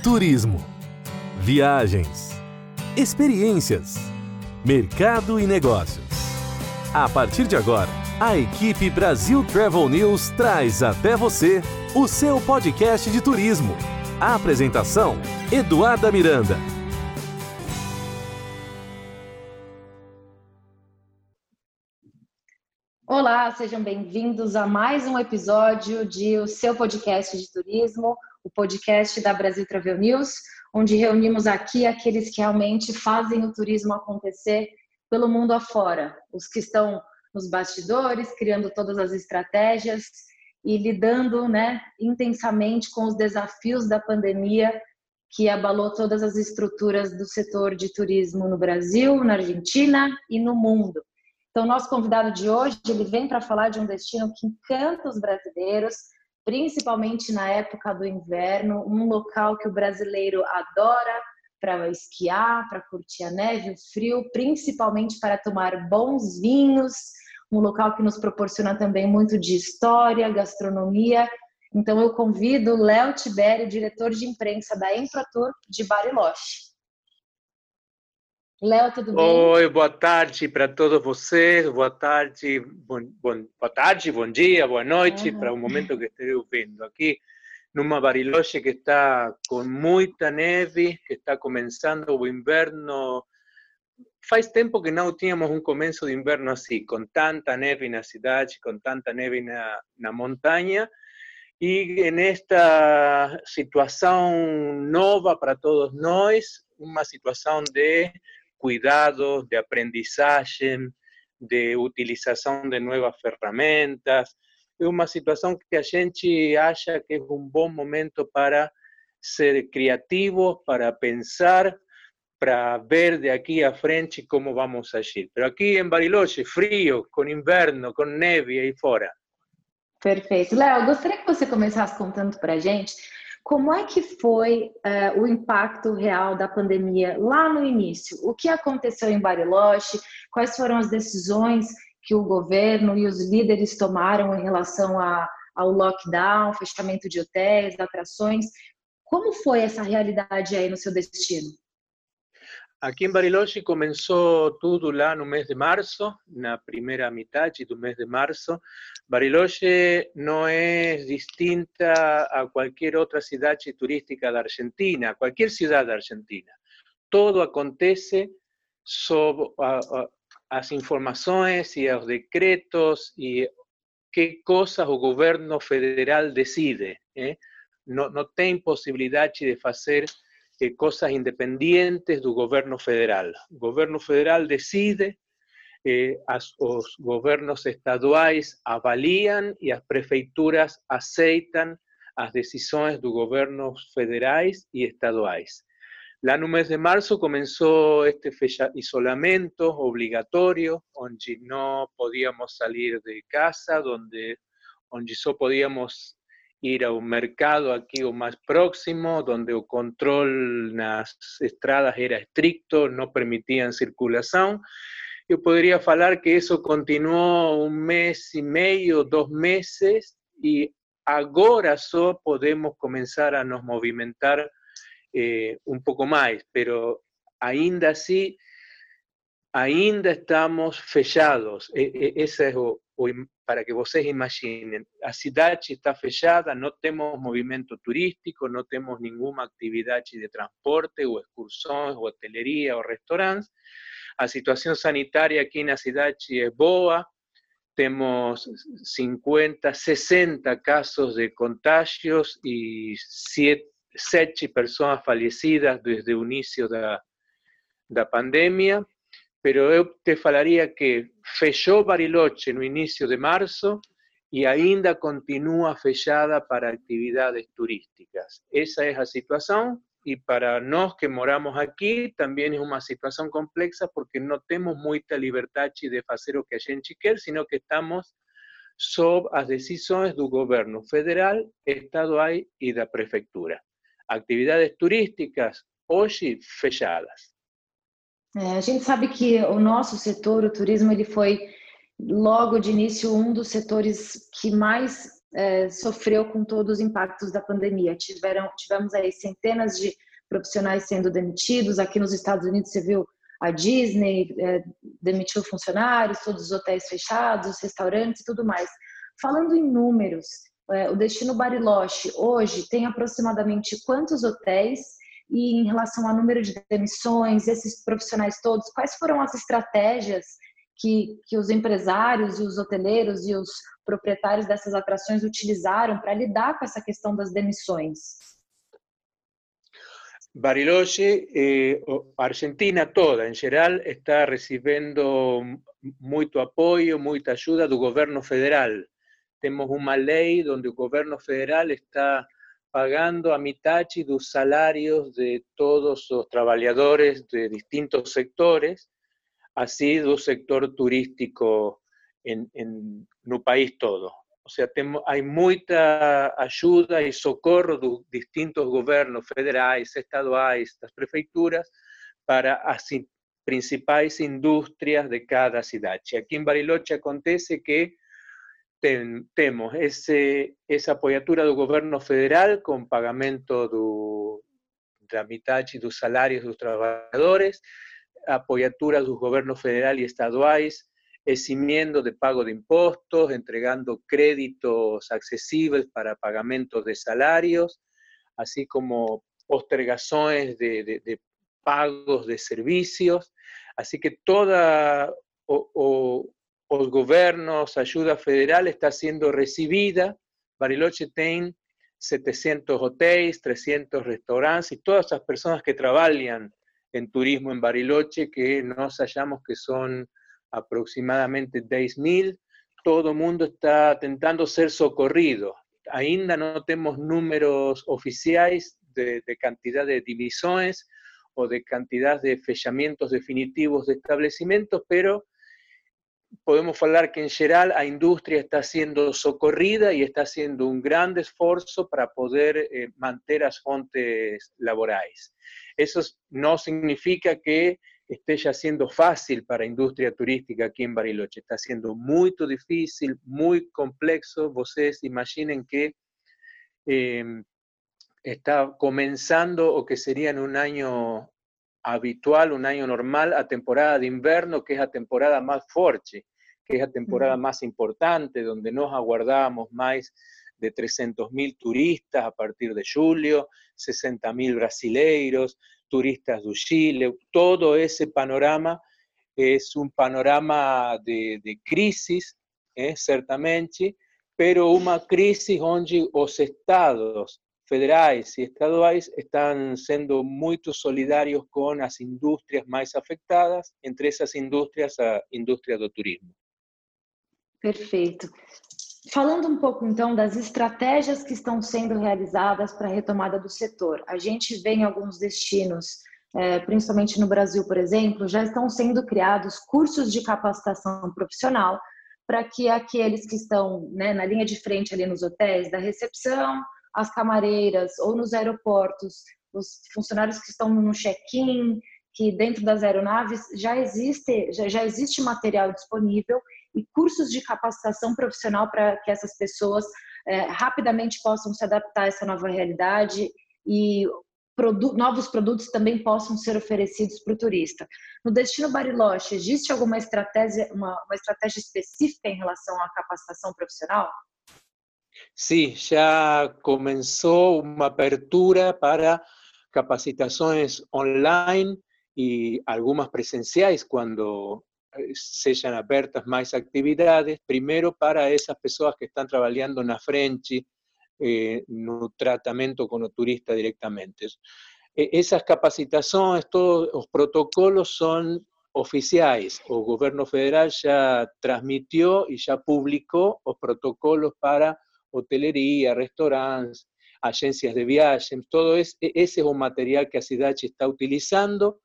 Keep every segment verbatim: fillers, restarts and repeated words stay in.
Turismo, viagens, experiências, mercado e negócios. A partir de agora, a equipe Brasil Travel News traz até você o seu podcast de turismo. A apresentação, Eduarda Miranda. Olá, sejam bem-vindos a mais um episódio de o seu podcast de turismo, o podcast da Brasil Travel News, onde reunimos aqui aqueles que realmente fazem o turismo acontecer pelo mundo afora, os que estão nos bastidores, criando todas as estratégias e lidando, né, intensamente com os desafios da pandemia que abalou todas as estruturas do setor de turismo no Brasil, na Argentina e no mundo. Então, nosso convidado de hoje, ele vem para falar de um destino que encanta os brasileiros, principalmente na época do inverno, um local que o brasileiro adora para esquiar, para curtir a neve, o frio, principalmente para tomar bons vinhos, um local que nos proporciona também muito de história, gastronomia. Então, eu convido o Léo Tibério, diretor de imprensa da Empratur de Bariloche. Léo, tudo bem? Oi, boa tarde para todos vocês, boa tarde, bom, bom, boa tarde, bom dia, boa noite, uhum. Para o momento que esteja ouvindo. Aqui numa Bariloche que está com muita neve, que está começando o inverno. Faz tempo que não tínhamos um começo de inverno assim, com tanta neve na cidade, com tanta neve na, na montanha. E nesta situação nova para todos nós, uma situação de cuidado, de aprendizagem, de utilização de novas ferramentas. É uma situação que a gente acha que é um bom momento para ser criativos, para pensar, para ver de aqui à frente como vamos agir. Mas aqui em Bariloche, frio, com inverno, com neve aí fora. Perfeito. Léo, eu gostaria que você começasse contando para a gente como é que foi uh, o impacto real da pandemia lá no início? O que aconteceu em Bariloche? Quais foram as decisões que o governo e os líderes tomaram em relação a, ao lockdown, fechamento de hotéis, atrações? Como foi essa realidade aí no seu destino? Aqui em Bariloche começou tudo lá no mês de março, na primeira metade do mês de março. Bariloche não é distinta a qualquer outra cidade turística da Argentina, qualquer cidade da Argentina. Tudo acontece sob a, a, as informações e os decretos e que coisas o governo federal decide. Eh? Não, não tem possibilidade de fazer Eh, cosas independientes do governo federal. O governo federal decide, eh, as, os governos estaduais avaliam e as prefeituras aceitam as decisões dos governos federais e estaduais. Lá no mês de março começou este isolamento obrigatório, onde não podíamos sair de casa, onde, onde só podíamos ir ao mercado aqui o mais próximo, onde o controle nas estradas era estricto, não permitiam circulação. Eu poderia falar que isso continuou um mês e meio, dois meses, e agora só podemos começar a nos movimentar eh, um pouco mais, pero ainda assim, ainda estamos fechados. Esse é o, o para que vocês imaginem, a cidade está fechada, não temos movimento turístico, não temos nenhuma atividade de transporte, ou excursões, ou hoteleria, ou restaurantes. A situação sanitária aqui na cidade é boa, temos cinquenta, sessenta casos de contágios e sete, sete pessoas falecidas desde o início da, da pandemia. Pero eu te falaria que fechou Bariloche no início de março e ainda continua fechada para atividades turísticas. Essa é a situação e para nós que moramos aqui também é uma situação complexa porque não temos muita liberdade de fazer o que a gente quer, sino que estamos sob as decisões do governo federal, estadual e da prefeitura. Atividades turísticas hoje fechadas. É, a gente sabe que o nosso setor, o turismo, ele foi logo de início um dos setores que mais é, sofreu com todos os impactos da pandemia. Tiveram, tivemos aí centenas de profissionais sendo demitidos. Aqui nos Estados Unidos você viu a Disney é, demitiu funcionários, todos os hotéis fechados, os restaurantes e tudo mais. Falando em números, é, o Destino Bariloche hoje tem aproximadamente quantos hotéis? E em relação ao número de demissões, esses profissionais todos, quais foram as estratégias que, que os empresários e os hoteleiros e os proprietários dessas atrações utilizaram para lidar com essa questão das demissões? Bariloche, eh, Argentina toda, em geral, está recebendo muito apoio, muita ajuda do governo federal. Temos uma lei onde o governo federal está pagando a metade dos salários de todos os trabalhadores de distintos sectores, assim do sector turístico en, en, no país todo. O sea, temos, hay muita ajuda e socorro dos distintos governos federais, estaduais, das prefeituras, para as principais indústrias de cada cidade. Aqui em Bariloche acontece que tem, temos esse, essa apoiatura do governo federal com pagamento do, da metade dos salários dos trabalhadores, apoiatura dos governos federal e estaduais, eximiendo de pago de impuestos, entregando créditos accesibles para pagamento de salarios, así como postergaciones de, de, de pagos de servicios. Así que toda o, o, os gobiernos, ayuda federal está siendo recibida. Bariloche tiene setecientos hoteles, trescientos restaurantes y todas esas personas que trabajan en turismo en Bariloche, que nos hallamos que son aproximadamente diez mil, todo el mundo está tentando ser socorrido. Ainda no tenemos números oficiales de, de cantidad de divisiones o de cantidad de fechamientos definitivos de establecimientos, pero podemos hablar que en general la industria está siendo socorrida y está haciendo un gran esfuerzo para poder eh, mantener las fuentes laborales. Eso no significa que esté ya siendo fácil para la industria turística aquí en Bariloche. Está siendo muy difícil, muy complejo. Ustedes imaginen que eh, está comenzando o que sería en un año habitual, un año normal, a temporada de invierno, que es la temporada más fuerte, que es la temporada uh-huh. más importante, donde nos aguardamos más de trescientos mil turistas a partir de julio, sesenta mil brasileiros, turistas de Chile. Todo ese panorama es un panorama de, de crisis, eh, ciertamente, pero una crisis donde los estados federais y estaduales están siendo muy solidarios con las industrias más afectadas, entre esas industrias a indústria do turismo. Perfeito. Falando um pouco, então, das estratégias que estão sendo realizadas para a retomada do setor. A gente vê em alguns destinos, é, principalmente no Brasil, por exemplo, já estão sendo criados cursos de capacitação profissional para que aqueles que estão, né, na linha de frente ali nos hotéis, da recepção, as camareiras ou nos aeroportos, os funcionários que estão no check-in, que dentro das aeronaves já existe, já, já existe material disponível e cursos de capacitação profissional para que essas pessoas é, rapidamente possam se adaptar a essa nova realidade e produ- novos produtos também possam ser oferecidos para o turista. No Destino Bariloche, existe alguma estratégia, uma, uma estratégia específica em relação à capacitação profissional? Sí, ya comenzó una apertura para capacitaciones online y algunas presenciales cuando sean abiertas más actividades, primero para esas personas que están trabajando en la frente, eh, no tratamiento con los turistas directamente. Eh, esas capacitaciones, todos los protocolos son oficiales. El gobierno federal ya transmitió y ya publicó los protocolos para hotelería, restaurantes, agencias de viajes, todo es, ese es un material que a Sidachi está utilizando.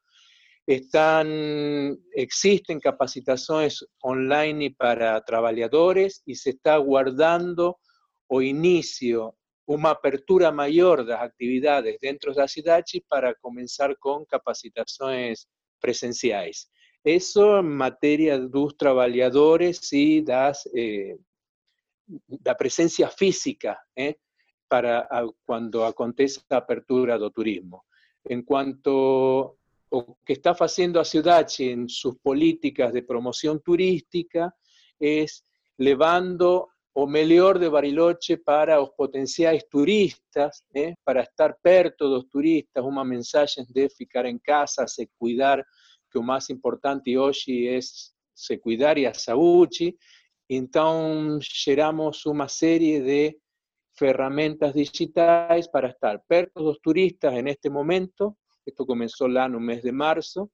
Están, existen capacitaciones online para trabajadores y se está guardando o inicio una apertura mayor de las actividades dentro de la Sidachi para comenzar con capacitaciones presenciales. Eso en materia de los trabajadores y das, eh, da presencia física, ¿eh? para a, cuando acontece a apertura do turismo. En cuanto o que está haciendo a Ciuddachi en sus políticas de promoción turística es levando o melhor de Bariloche para os potenciais turistas, eh, para estar perto dos turistas, uma mensagem de ficar em casa, se cuidar, que o mais importante hoje é se cuidar e a saúde. Então, geramos uma série de ferramentas digitais para estar perto dos turistas en este momento. Esto comenzó lá no mês de março,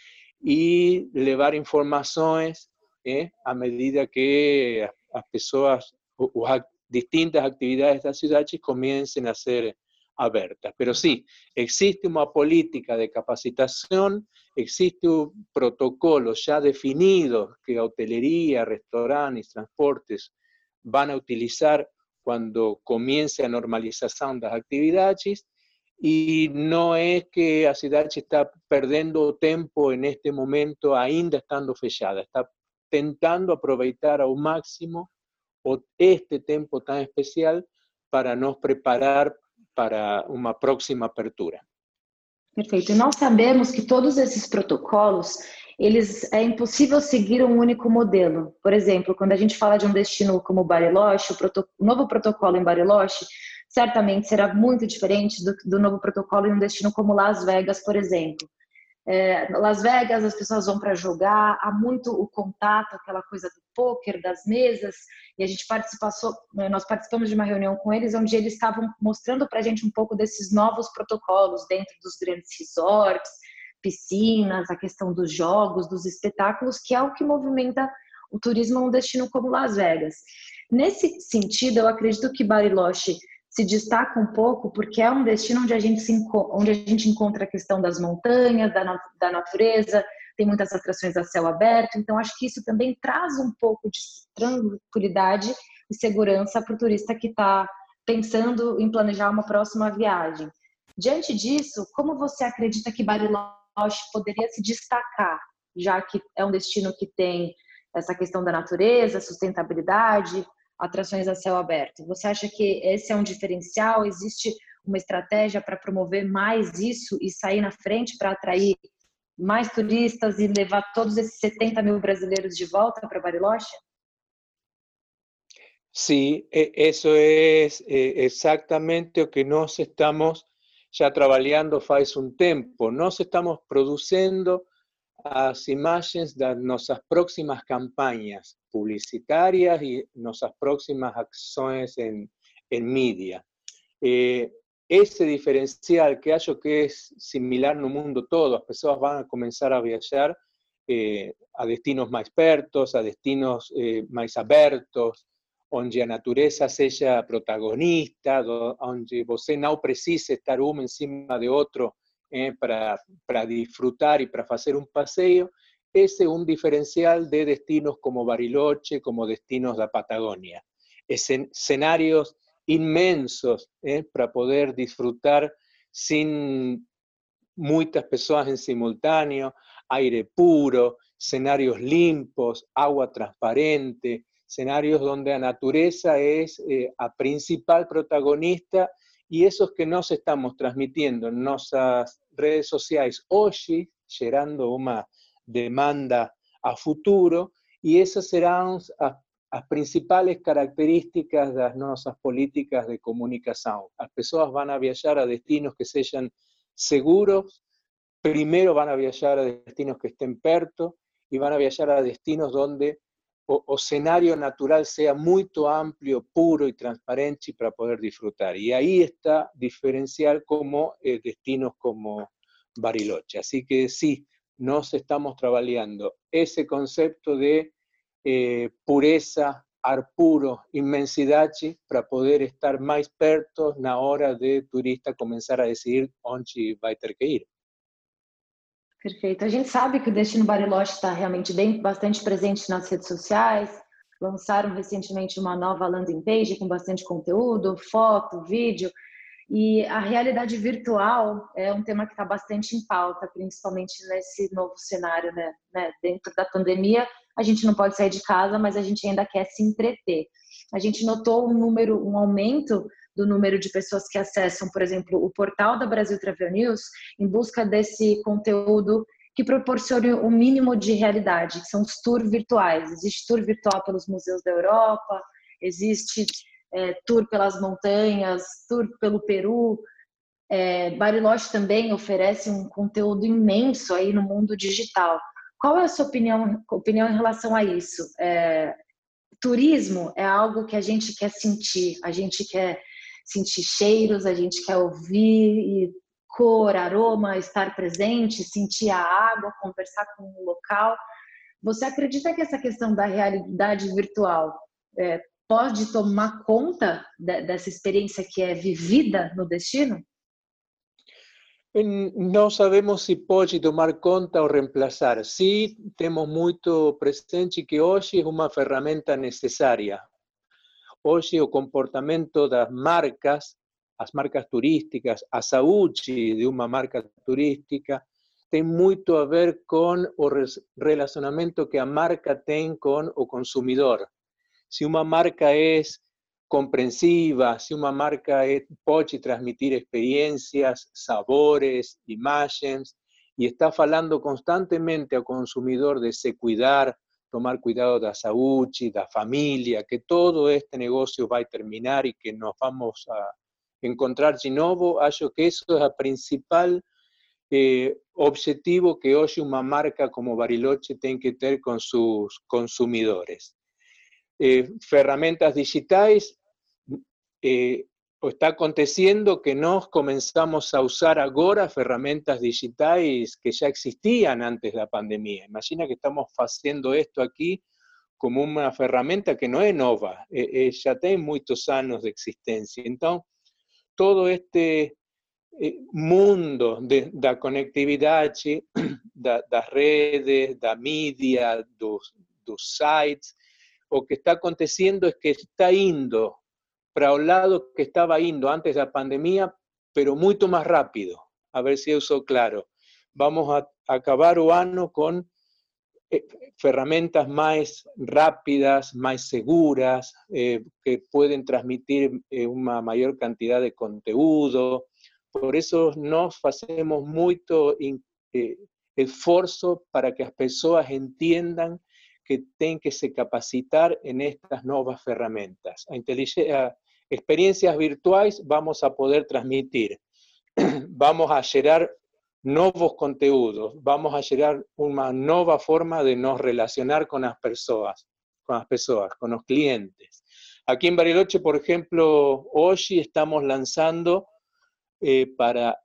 e levar informações eh, à medida que as pessoas, as distintas atividades da cidade comiencem a ser abertas. Pero sí, existe uma política de capacitação, existe un protocolo ya definido que a hotelería, restaurantes, transportes van a utilizar cuando comience a normalização das actividades, y no es que a cidade está perdendo tempo en este momento ainda estando fechada, está tentando aproveitar ao máximo este tempo tan especial para nos preparar para uma próxima apertura. Perfeito. E nós sabemos que todos esses protocolos, eles é impossível seguir um único modelo. Por exemplo, quando a gente fala de um destino como Bariloche, o, proto, o novo protocolo em Bariloche certamente será muito diferente do, do novo protocolo em um destino como Las Vegas, por exemplo. É, Las Vegas, as pessoas vão para jogar, há muito o contato, aquela coisa do pôquer, das mesas, e a gente participou, nós participamos de uma reunião com eles, onde eles estavam mostrando para a gente um pouco desses novos protocolos dentro dos grandes resorts, piscinas, a questão dos jogos, dos espetáculos, que é o que movimenta o turismo em um destino como Las Vegas. Nesse sentido, eu acredito que Bariloche se destaca um pouco porque é um destino onde a gente, se, onde a gente encontra a questão das montanhas, da, da natureza, tem muitas atrações a céu aberto, então acho que isso também traz um pouco de tranquilidade e segurança para o turista que está pensando em planejar uma próxima viagem. Diante disso, como você acredita que Bariloche poderia se destacar, já que é um destino que tem essa questão da natureza, sustentabilidade, atrações a céu aberto? Você acha que esse é um diferencial? Existe uma estratégia para promover mais isso e sair na frente para atrair mais turistas e levar todos esses setenta mil brasileiros de volta para Bariloche? Sí, eso es exactamente o que nós estamos já trabalhando faz um tempo. Nós estamos produzindo as imagens das nossas próximas campanhas publicitárias y nuestras próximas acciones en, en media. Eh, ese diferencial que acho que es similar no mundo todo, as pessoas van a comenzar a viajar eh, a destinos mais pertos, a destinos eh, mais abertos, onde a natureza seja protagonista, do, onde você não precisa estar um em cima de outro eh, para, para disfrutar y para hacer un paseo. Ese es un diferencial de destinos como Bariloche, como destinos de Patagonia. Escenarios inmensos eh, para poder disfrutar sin muchas personas en simultáneo, aire puro, escenarios limpios, agua transparente, escenarios donde la naturaleza es eh, a principal protagonista, y esos que nos estamos transmitiendo en nuestras redes sociales hoy, gerando una demanda a futuro, y esas serán las principales características de nuestras políticas de comunicación. Las personas van a viajar a destinos que sean seguros, primero van a viajar a destinos que estén perto, y van a viajar a destinos donde o, o escenario natural sea muy amplio, puro y transparente para poder disfrutar. Y ahí está diferencial como eh, destinos como Bariloche. Así que sí, nos estamos trabajando ese concepto de eh, pureza, ar puro, inmensidad, para poder estar más perto na hora de turista comenzar a decidir onde vai ter que ir. Perfeito. A gente sabe que o Destino Bariloche está realmente bem, bastante presente nas redes sociais. Lançaram recentemente uma nova landing page com bastante conteúdo, foto, vídeo. E a realidade virtual é um tema que está bastante em pauta, principalmente nesse novo cenário, né? Dentro da pandemia, a gente não pode sair de casa, mas a gente ainda quer se entreter. a gente notou um número, um aumento do número de pessoas que acessam, por exemplo, o portal da Brasil Travel News em busca desse conteúdo que proporcione o mínimo de realidade, que são os tours virtuais. Existe tour virtual pelos museus da Europa, existe é, tour pelas montanhas, tour pelo Peru. É, Bariloche também oferece um conteúdo imenso aí no mundo digital. Qual é a sua opinião, opinião em relação a isso? É, turismo é algo que a gente quer sentir, a gente quer sentir cheiros, a gente quer ouvir e cor, aroma, estar presente, sentir a água, conversar com o local. Você acredita que essa questão da realidade virtual é, pode tomar conta de, dessa experiência que é vivida no destino? Não sabemos se pode tomar conta ou reemplazar. Sim, temos muito presente que hoje é uma ferramenta necessária. Hoje o comportamento das marcas, as marcas turísticas, a saúde de uma marca turística, tem muito a ver com o relacionamento que a marca tem com o consumidor. Se uma marca é compreensiva, se uma marca é, pode transmitir experiências, sabores, imagens, e está falando constantemente ao consumidor de se cuidar, tomar cuidado da saúde, da família, que todo este negócio vai terminar e que nos vamos a encontrar de novo, acho que isso é o principal eh, objetivo que hoje uma marca como Bariloche tem que ter com seus consumidores. Eh, ferramentas digitais, eh, está acontecendo que nós começamos a usar agora ferramentas digitais que já existiam antes da pandemia. Imagina que estamos fazendo isto aqui como uma ferramenta que não é nova, eh, eh, já tem muitos anos de existência. Então, todo este eh, mundo de, da conectividade, da, das redes, da mídia, dos, dos sites, o que está acontecendo es que está indo para o lado que estaba indo antes da pandemia, pero mucho más rápido. A ver si eu sou claro. Vamos a acabar o ano con eh, ferramentas más rápidas, más seguras, eh, que pueden transmitir eh, una mayor cantidad de conteúdo. Por eso nos hacemos mucho eh, esforço para que as pessoas entiendan que tienen que se capacitar en estas nuevas ferramentas. A inteligencia, experiencias virtuales vamos a poder transmitir, vamos a gerar nuevos conteúdos, vamos a gerar una nueva forma de nos relacionar con las personas, con las personas, con los clientes. Aquí en Bariloche, por ejemplo, hoy estamos lanzando eh, para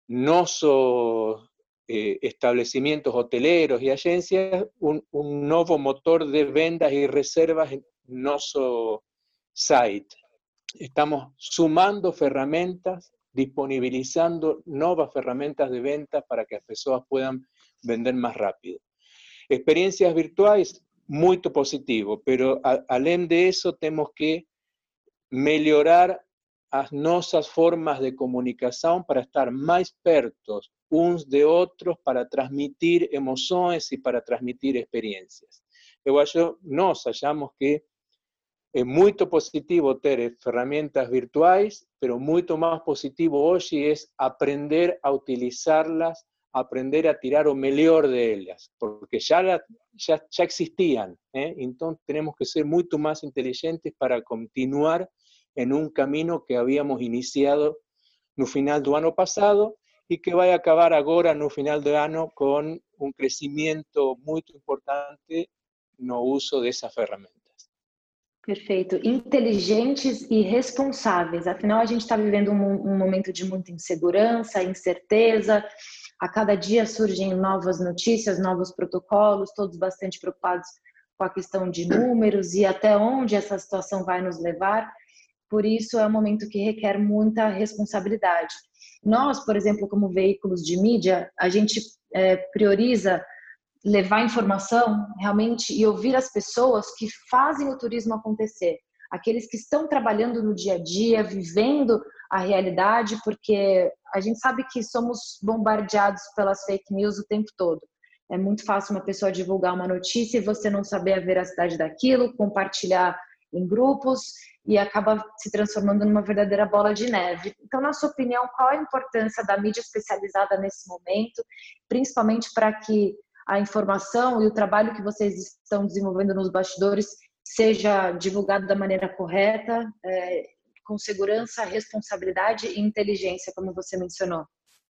nuestros eh, establecimientos hoteleros y agencias un, un nuevo motor de ventas y reservas en nuestro site. Estamos sumando ferramentas, disponibilizando nuevas ferramentas de venta para que las personas puedan vender más rápido. Experiencias virtuales, muy positivo, pero a, além de eso tenemos que melhorar as nossas formas de comunicação para estar mais perto uns de outros, para transmitir emoções e para transmitir experiências. Eu acho, nós achamos que é muito positivo ter ferramentas virtuais, pero muito mais positivo hoje é aprender a utilizá-las, aprender a tirar o melhor delas, porque já, já, já existiam, ¿eh? Então temos que ser muito mais inteligentes para continuar en un camino que habíamos iniciado no final do ano pasado y que vai acabar agora no final do ano con un crecimiento muy importante no uso de esas ferramentas. Perfeito. Inteligentes e responsáveis. Afinal, a gente está vivendo um, um momento de muita insegurança, incerteza. A cada dia surgem novas notícias, novos protocolos, todos bastante preocupados com a questão de números e até onde essa situação vai nos levar. Por isso, é um momento que requer muita responsabilidade. Nós, por exemplo, como veículos de mídia, a gente é, prioriza levar informação realmente e ouvir as pessoas que fazem o turismo acontecer. Aqueles que estão trabalhando no dia a dia, vivendo a realidade, porque a gente sabe que somos bombardeados pelas fake news o tempo todo. É muito fácil uma pessoa divulgar uma notícia e você não saber a veracidade daquilo, compartilhar em grupos e acaba se transformando numa verdadeira bola de neve. Então, na sua opinião, qual a importância da mídia especializada nesse momento, principalmente para que a informação e o trabalho que vocês estão desenvolvendo nos bastidores seja divulgado da maneira correta, é, com segurança, responsabilidade e inteligência, como você mencionou?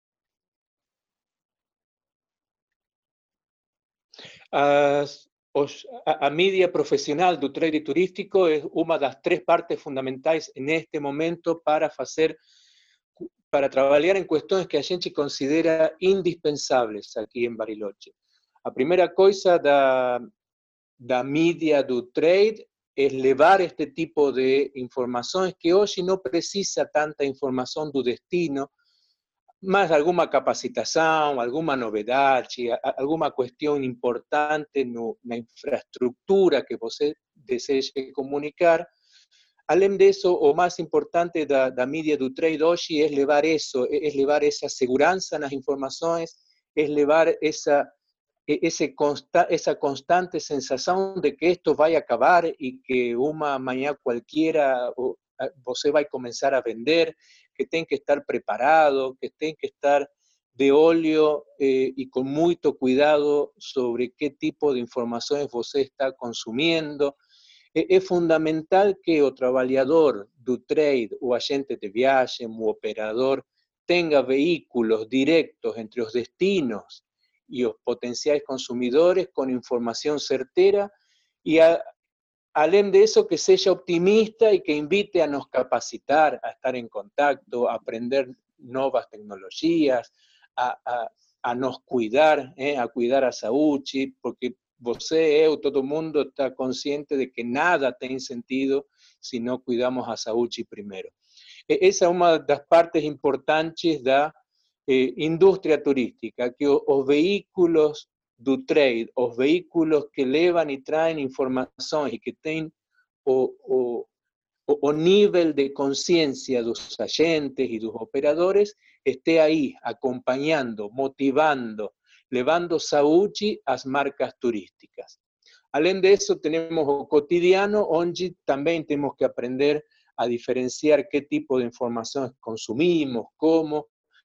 As, os, a, a mídia profissional do trade turístico é uma das três partes fundamentais neste momento para fazer, para trabalhar em questões que a gente considera indispensáveis aqui em Bariloche. A primeira coisa da, da mídia do trade é levar este tipo de informações que hoje não precisa tanta informação do destino, mas alguma capacitação, alguma novidade, alguma questão importante no, na infraestrutura que você deseja comunicar. Além disso, o mais importante da, da mídia do trade hoje é levar isso, é levar essa segurança nas informações, é levar essa, esse consta, essa constante sensação de que isto vai acabar e que uma manhã qualquer você vai começar a vender, que tem que estar preparado, que tem que estar de olho eh, e com muito cuidado sobre que tipo de informações você está consumindo. É, é fundamental que o trabalhador do trade, o agente de viagem, o operador, tenha veículos diretos entre os destinos e os potenciais consumidores com informação certeira e a, além disso, que seja optimista e que invite a nos capacitar, a estar em contacto, a aprender novas tecnologias, a, a, a nos cuidar, eh, a cuidar a saúde, porque você, eu, todo mundo está consciente de que nada tem sentido se não cuidamos a saúde primeiro. Essa é uma das partes importantes da eh, indústria turística, que os, os veículos do trade, os veículos que levam e traem informações e que têm o, o, o nível de consciência dos agentes e dos operadores, esté aí acompanhando, motivando, levando saúde às marcas turísticas. Além disso, temos o cotidiano, onde também temos que aprender a diferenciar que tipo de informações consumimos, como,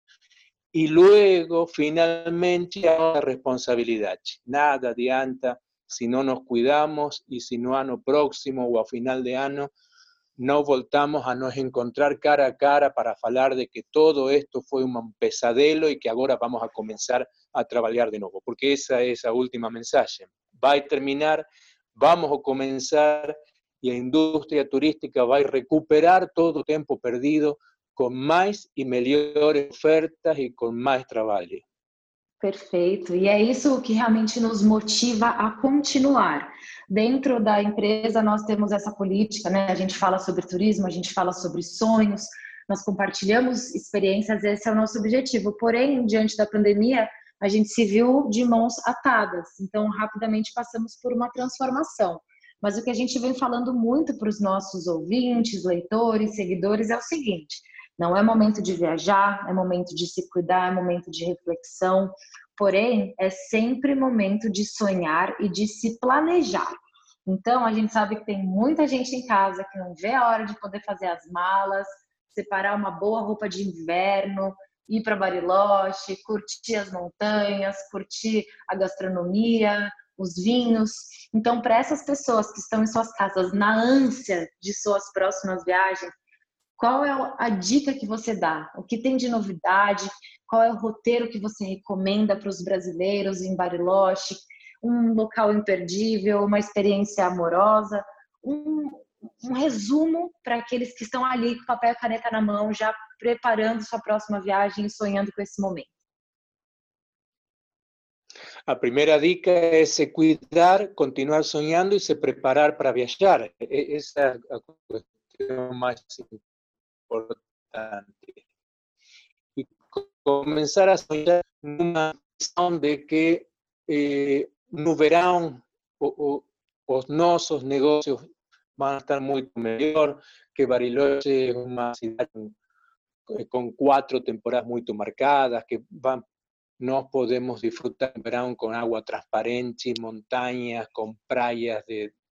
y luego, finalmente, a responsabilidad. Nada adianta si no nos cuidamos y si no ano próximo o a final de año no voltamos a nos encontrar cara a cara para falar de que todo esto fue un pesadelo y que ahora vamos a comenzar a trabajar de nuevo, porque esa es la última mensaje. Va a terminar, vamos a comenzar y la industria turística va a recuperar todo el tiempo perdido com mais e melhores ofertas e com mais trabalho. Perfeito. E é isso que realmente nos motiva a continuar. Dentro da empresa nós temos essa política, né? A gente fala sobre turismo, a gente fala sobre sonhos, nós compartilhamos experiências, esse é o nosso objetivo. Porém, diante da pandemia, a gente se viu de mãos atadas. Então, rapidamente passamos por uma transformação. Mas o que a gente vem falando muito para os nossos ouvintes, leitores, seguidores é o seguinte: não é momento de viajar, é momento de se cuidar, é momento de reflexão, porém, é sempre momento de sonhar e de se planejar. Então, a gente sabe que tem muita gente em casa que não vê a hora de poder fazer as malas, separar uma boa roupa de inverno, ir para Bariloche, curtir as montanhas, curtir a gastronomia, os vinhos. Então, para essas pessoas que estão em suas casas na ânsia de suas próximas viagens, qual é a dica que você dá? O que tem de novidade? Qual é o roteiro que você recomenda para os brasileiros em Bariloche? Um local imperdível, uma experiência amorosa? Um, um resumo para aqueles que estão ali com papel e caneta na mão, já preparando sua próxima viagem e sonhando com esse momento. A primeira dica é se cuidar, continuar sonhando e se preparar para viajar. Essa é a questão mais importante. Importante. Y comenzar a soñar numa visão de que eh, no verão o, o, os nossos negócios vão estar muito melhor, que Bariloche é uma cidade com, com quatro temporadas muito marcadas, que van, nós podemos disfrutar do verão com água transparente, montanhas, com praias de,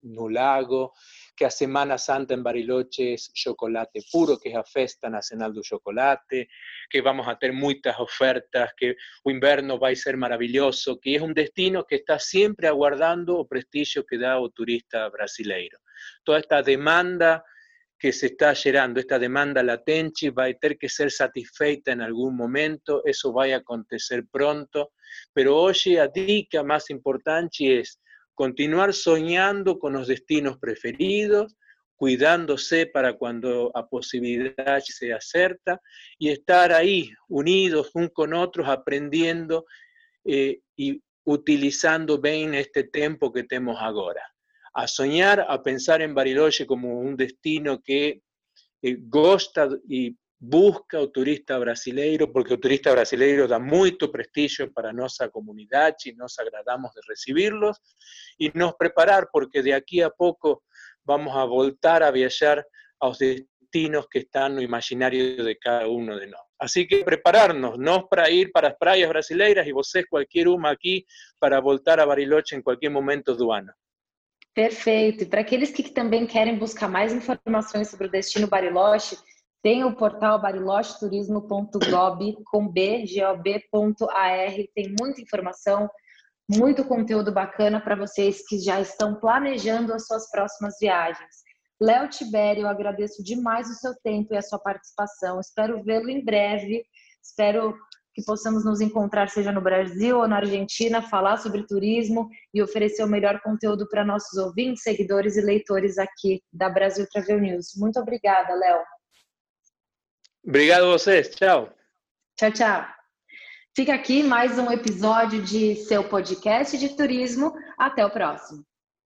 no lago, que a Semana Santa em Bariloche é chocolate puro, que é a Festa Nacional do Chocolate, que vamos a ter muitas ofertas, que o inverno vai ser maravilhoso, que é um destino que está sempre aguardando o prestígio que dá o turista brasileiro. Toda esta demanda que se está gerando, esta demanda latente, vai ter que ser satisfeita em algum momento, isso vai acontecer pronto, pero hoje a dica mais importante é continuar soñando con los destinos preferidos, cuidándose para cuando a posibilidad se acerta y estar ahí unidos unos con otros, aprendiendo eh, y utilizando bien este tiempo que tenemos ahora. A soñar, a pensar en Bariloche como un destino que eh, gosta y busca o turista brasileiro, porque o turista brasileiro dá muito prestígio para a nossa comunidade e nós agradamos de recibirlos, e nos preparar, porque de aqui a pouco vamos a voltar a viajar aos destinos que estão no imaginário de cada um de nós. Assim que prepararnos, nós para ir para as praias brasileiras e vocês, qualquer uma aqui, para voltar a Bariloche em qualquer momento do ano. Perfeito. E para aqueles que também querem buscar mais informações sobre o destino Bariloche, tem o portal bariloche turismo ponto gob com b, g o b ponto a r, tem muita informação, muito conteúdo bacana para vocês que já estão planejando as suas próximas viagens. Léo Tibério, eu agradeço demais o seu tempo e a sua participação, espero vê-lo em breve, espero que possamos nos encontrar, seja no Brasil ou na Argentina, falar sobre turismo e oferecer o melhor conteúdo para nossos ouvintes, seguidores e leitores aqui da Brasil Travel News. Muito obrigada, Léo. Obrigado a vocês, tchau. Tchau, tchau. Fica aqui mais um episódio de seu podcast de turismo. Até o próximo.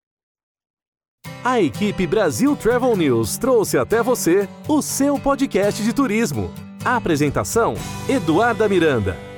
A equipe Brasil Travel News trouxe até você o seu podcast de turismo. A apresentação, Eduarda Miranda.